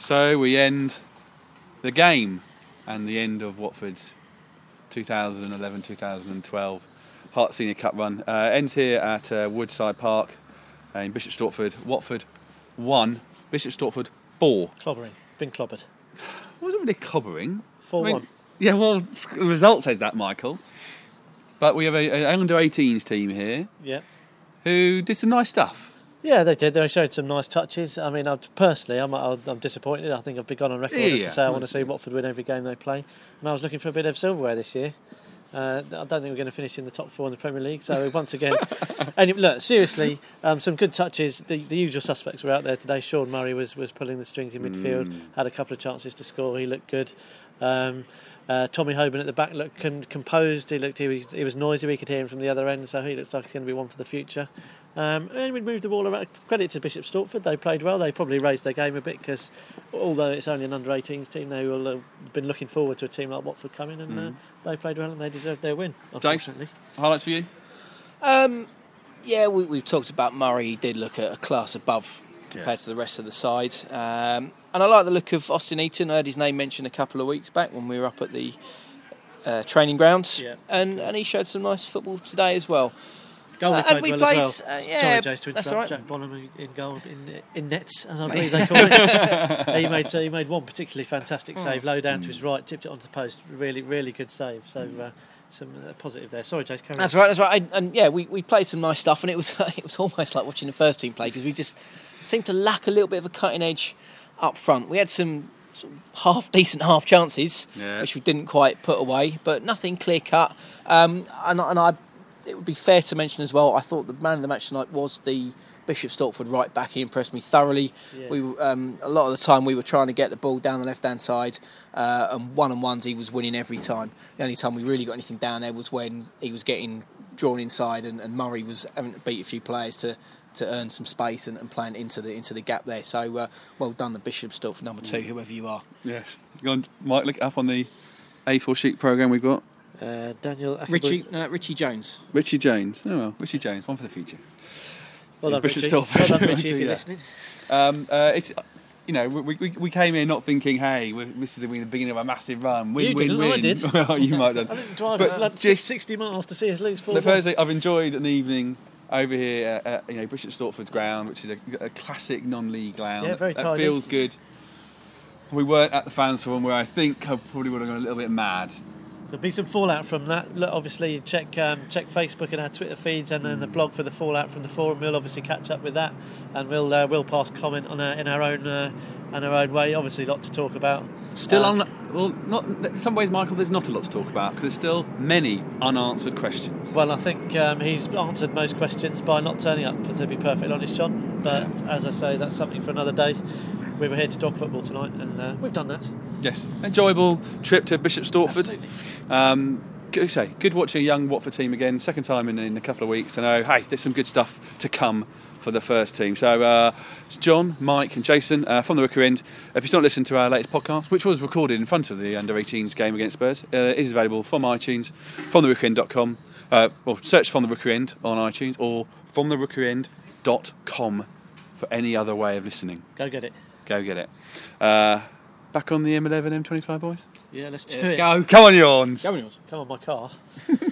So we end the game and the end of Watford's 2011-2012 Hearts Senior Cup run. Ends here at Woodside Park in Bishop Stortford. Watford 1, Bishop Stortford 4. Clobbering. Been clobbered. It wasn't really clobbering. 4-1. Yeah, well, the result says that, Michael. But we have an under-18s team here who did some nice stuff. Yeah, they did. They showed some nice touches. I mean, personally, I'm disappointed. I think I've gone on record as to say I want to see Watford win every game they play. And I was looking for a bit of silverware this year. I don't think we're going to finish in the top 4 in the Premier League. So once again, and look, seriously, some good touches. The usual suspects were out there today. Sean Murray was pulling the strings in midfield. Had a couple of chances to score. He looked good. Tommy Hoban at the back looked composed. He was noisy. We could hear him from the other end. So he looks like he's going to be one for the future. And we moved the ball around. Credit to Bishop Stortford, they played well. They probably raised their game a bit because although it's only an under-18s team, they will have been looking forward to a team like Watford coming, and they played well and they deserved their win, unfortunately. James, highlights for you? We've talked about Murray. He did look at a class above compared to the rest of the side. And I like the look of Austin Eaton. I heard his name mentioned a couple of weeks back when we were up at the training grounds. Yeah. And he showed some nice football today as well. Goal we played well as well. Sorry, Jace, to interrupt. Right. Jack Bonham in goal, in nets, as I believe they call it. He made one particularly fantastic save, low down to his right, tipped it onto the post. Really, really good save. So some positive there. Sorry, Jace, carry on. That's right. And we played some nice stuff, and it was almost like watching the first team play because we just seemed to lack a little bit of a cutting edge up front. We had some sort of half decent half chances, which we didn't quite put away, but nothing clear cut. It would be fair to mention as well, I thought the man of the match tonight was the Bishop Stortford right back. He impressed me thoroughly. Yeah. We a lot of the time we were trying to get the ball down the left-hand side, and one-on-ones he was winning every time. The only time we really got anything down there was when he was getting drawn inside and Murray was having to beat a few players to earn some space and playing into the gap there. So well done, the Bishop Stortford number 2, whoever you are. Yes. Go on, Mike, look it up on the A4 sheet programme we've got. Daniel Richie Jones. Richie Jones. Oh well, Richie Jones, one for the future. Well done, Bishop Richie. Stortford. Well done, Richie, if you're listening. It's we came here not thinking, hey, this is the beginning of a massive run. Win. I did. Well, you might have done. I didn't drive just 60 miles to see us lose 4-1. Thursday, I've enjoyed an evening over here at Bishop Stortford's ground, which is a classic non-league ground. Yeah, very tidy. It feels good. We weren't at the fans forum where I think I probably would have gone a little bit mad. There'll be some fallout from that. Look, obviously, check Facebook and our Twitter feeds, and then the blog for the fallout from the forum. We'll obviously catch up with that, and we'll pass comment on in our own way. Obviously, a lot to talk about. Still not in some ways, Michael. There's not a lot to talk about because there's still many unanswered questions. Well, I think he's answered most questions by not turning up. To be perfectly honest, John. But as I say, that's something for another day. We were here to talk football tonight, and we've done that. Yes, enjoyable trip to Bishop Stortford. Good watching a young Watford team again. Second time in a couple of weeks to know, hey, there's some good stuff to come for the first team. So it's John, Mike and Jason from the Rookery End. If you've not listened to our latest podcast, which was recorded in front of the under-18s game against Spurs, it is available from iTunes, from therookeryend.com, or search From the Rookery End on iTunes, or from therookeryend.com for any other way of listening. Go get it. Back on the M11, M25, boys? Yeah, let's do it. Let's go. Come on, Yawns. Come on, my car.